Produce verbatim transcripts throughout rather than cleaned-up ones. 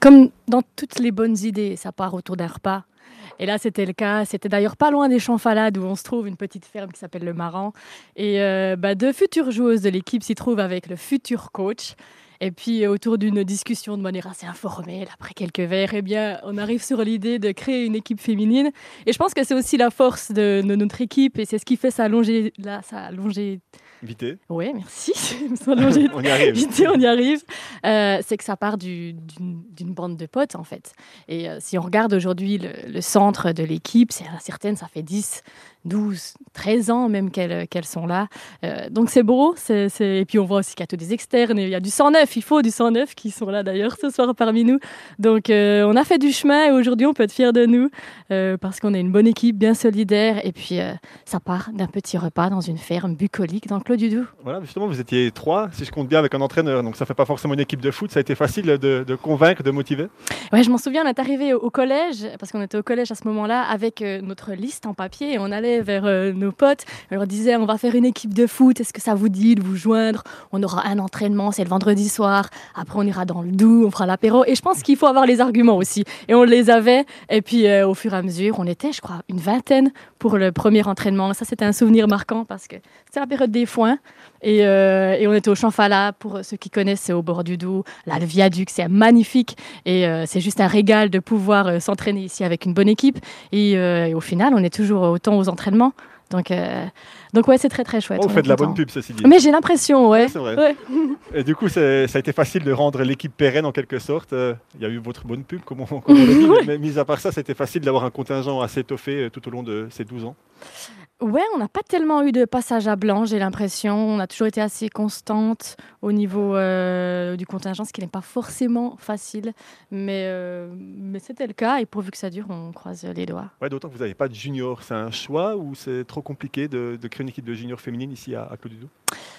comme dans toutes les bonnes idées, ça part autour d'un repas. Et là, c'était le cas. C'était d'ailleurs pas loin des Champs-Falades où on se trouve, une petite ferme qui s'appelle Le Maran. Et euh, bah, deux futures joueuses de l'équipe s'y trouvent avec le futur coach. Et puis, autour d'une discussion de manière assez informelle, après quelques verres, eh bien, on arrive sur l'idée de créer une équipe féminine. Et je pense que c'est aussi la force de, de notre équipe et c'est ce qui fait sa longé... Là, sa longé... Vité. Oui, merci. longé... on y arrive. Vité, on y arrive. Euh, c'est que ça part du, d'une, d'une bande de potes, en fait. Et euh, si on regarde aujourd'hui le, le centre de l'équipe, c'est, certaines, ça fait dix, douze, treize ans même qu'elles, qu'elles sont là. Euh, donc c'est beau. C'est, c'est... Et puis on voit aussi qu'il y a tous des externes. Et il y a du sang neuf. Il faut du sang neuf qui sont là d'ailleurs ce soir parmi nous. Donc euh, on a fait du chemin et aujourd'hui on peut être fiers de nous euh, parce qu'on est une bonne équipe, bien solidaire. Et puis euh, ça part d'un petit repas dans une ferme bucolique dans le Clos du Doubs. Voilà, justement, vous étiez trois, si je compte bien, avec un entraîneur. Donc ça ne fait pas forcément une équipe de foot. Ça a été facile de, de convaincre, de motiver. Ouais, je m'en souviens, on est arrivé au, au collège, parce qu'on était au collège à ce moment-là, avec euh, notre liste en papier. Et on allait vers euh, nos potes. On leur disait, on va faire une équipe de foot. Est-ce que ça vous dit de vous joindre? On aura un entraînement, c'est le vendredi soir. Après, on ira dans le Doubs, on fera l'apéro. Et je pense qu'il faut avoir les arguments aussi. Et on les avait. Et puis, euh, au fur et à mesure, on était, je crois, une vingtaine pour le premier entraînement. Ça, c'était un souvenir marquant parce que c'était la période des foins. Et, euh, et on était au Champs-Falades. Pour ceux qui connaissent, c'est au bord du Doubs. Là, le viaduc, c'est magnifique. Et euh, c'est juste un régal de pouvoir euh, s'entraîner ici avec une bonne équipe. Et, euh, et au final, on est toujours autant aux entraînements. Donc, euh, donc ouais, c'est très très chouette. Oh, on fait de la bonne pub, ceci dit. Mais j'ai l'impression, ouais. ouais c'est vrai. Ouais. Et du coup, c'est, ça a été facile de rendre l'équipe pérenne en quelque sorte. Il euh, y a eu votre bonne pub, comme on, comme on l'a dit. Mais mis à part ça, c'était facile d'avoir un contingent assez étoffé tout au long de ces douze ans. Ouais, on n'a pas tellement eu de passage à blanc, j'ai l'impression. On a toujours été assez constante au niveau euh, du contingent, ce qui n'est pas forcément facile. Mais, euh, mais c'était le cas et pourvu que ça dure, on croise les doigts. Ouais, d'autant que vous n'avez pas de junior. C'est un choix ou c'est trop compliqué de, de créer une équipe de junior féminine ici à, à Clos du Doubs?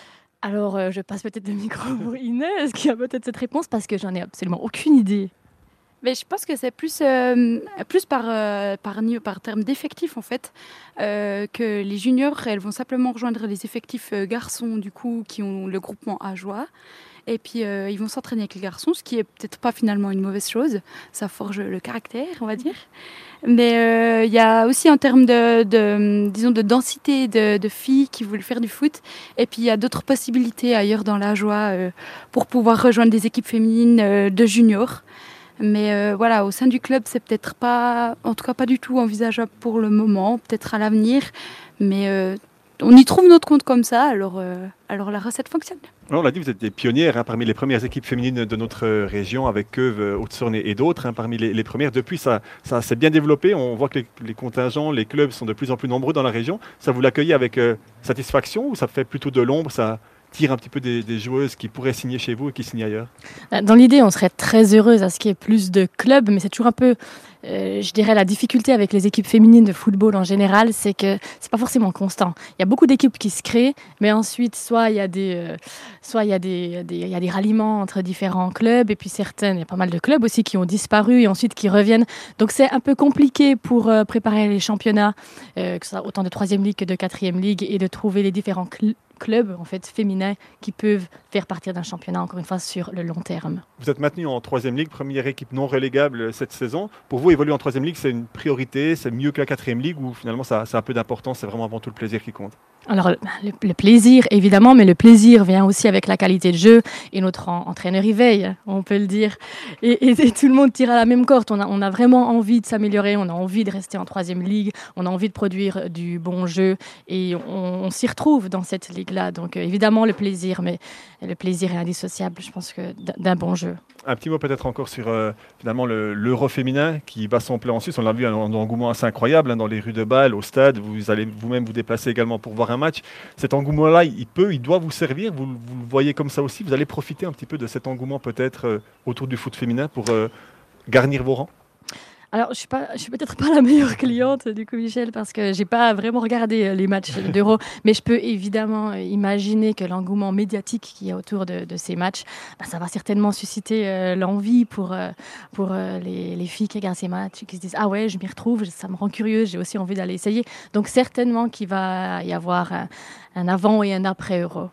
Alors, euh, je passe peut-être le micro pour Inès, qui a peut-être cette réponse, parce que j'en ai absolument aucune idée. Mais je pense que c'est plus, euh, plus par, euh, par, par terme d'effectifs en fait, euh, que les juniors, elles vont simplement rejoindre les effectifs euh, garçons du coup qui ont le groupement A-Joie. Et puis euh, ils vont s'entraîner avec les garçons, ce qui est peut-être pas finalement une mauvaise chose. Ça forge le caractère, on va dire. Mais il euh, y a aussi en termes de, de, disons, de densité de, de filles qui veulent faire du foot. Et puis il y a d'autres possibilités ailleurs dans l'A-Joie euh, pour pouvoir rejoindre des équipes féminines euh, de juniors. Mais euh, voilà, au sein du club, c'est peut-être pas, en tout cas pas du tout envisageable pour le moment, peut-être à l'avenir. Mais euh, on y trouve notre compte comme ça, alors, euh, alors la recette fonctionne. On l'a dit, vous êtes des pionnières hein, parmi les premières équipes féminines de notre région, avec Keuve, Haute-Saône et d'autres, hein, parmi les, les premières. Depuis, ça, ça s'est bien développé. On voit que les, les contingents, les clubs sont de plus en plus nombreux dans la région. Ça, vous l'accueillez avec euh, satisfaction ou ça fait plutôt de l'ombre, ça tire un petit peu des, des joueuses qui pourraient signer chez vous et qui signent ailleurs? Dans l'idée, on serait très heureuse à ce qu'il y ait plus de clubs, mais c'est toujours un peu, euh, je dirais, la difficulté avec les équipes féminines de football en général, c'est que c'est pas forcément constant. Il y a beaucoup d'équipes qui se créent, mais ensuite, soit il y a des, euh, soit il y a des, des, il y a des ralliements entre différents clubs, et puis certaines, il y a pas mal de clubs aussi qui ont disparu et ensuite qui reviennent. Donc c'est un peu compliqué pour euh, préparer les championnats, euh, que ce soit autant de troisième ligue que de quatrième ligue, et de trouver les différents clubs clubs en fait, féminins qui peuvent faire partir d'un championnat, encore une fois, sur le long terme. Vous êtes maintenu en troisième ligue, première équipe non relégable cette saison. Pour vous, évoluer en troisième ligue, c'est une priorité, c'est mieux que la quatrième ligue ou finalement ça, ça a un peu d'importance, c'est vraiment avant tout le plaisir qui compte? Alors, le, le plaisir, évidemment, mais le plaisir vient aussi avec la qualité de jeu et notre en, entraîneur y veille, on peut le dire. Et, et, et tout le monde tire à la même corde. On a, on a vraiment envie de s'améliorer, on a envie de rester en troisième ligue, on a envie de produire du bon jeu et on, on s'y retrouve dans cette ligue-là. Donc, euh, évidemment, le plaisir, mais le plaisir est indissociable, je pense, que d'un bon jeu. Un petit mot peut-être encore sur euh, finalement le, l'Euro féminin qui bat son plein en Suisse. On l'a vu, un, un engouement assez incroyable hein, dans les rues de Bâle, au stade. Vous allez vous-même vous déplacer également pour voir un match. Cet engouement-là, il peut, il doit vous servir. Vous, vous le voyez comme ça aussi. Vous allez profiter un petit peu de cet engouement peut-être euh, autour du foot féminin pour euh, garnir vos rangs? Alors, je ne suis peut-être pas la meilleure cliente, du coup, Michel, parce que je n'ai pas vraiment regardé les matchs d'Euro, mais je peux évidemment imaginer que l'engouement médiatique qu'il y a autour de, de ces matchs, bah, ça va certainement susciter euh, l'envie pour, euh, pour euh, les, les filles qui regardent ces matchs, qui se disent « Ah ouais, je m'y retrouve, ça me rend curieuse, j'ai aussi envie d'aller essayer ». Donc, certainement qu'il va y avoir un, un avant et un après Euro.